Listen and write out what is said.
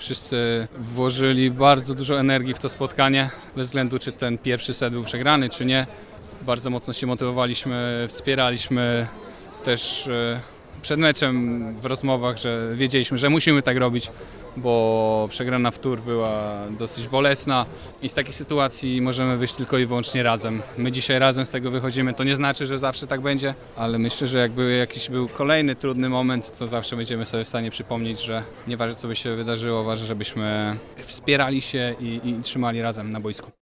wszyscy włożyli bardzo dużo energii w to spotkanie, bez względu czy ten pierwszy set był przegrany, czy nie. Bardzo mocno się motywowaliśmy, wspieraliśmy też przed meczem w rozmowach, że wiedzieliśmy, że musimy tak robić, bo przegrana wtór była dosyć bolesna i z takiej sytuacji możemy wyjść tylko i wyłącznie razem. My dzisiaj razem z tego wychodzimy, to nie znaczy, że zawsze tak będzie, ale myślę, że jakby jakiś był kolejny trudny moment, to zawsze będziemy sobie w stanie przypomnieć, że nieważne co by się wydarzyło, ważne, żebyśmy wspierali się i trzymali razem na boisku.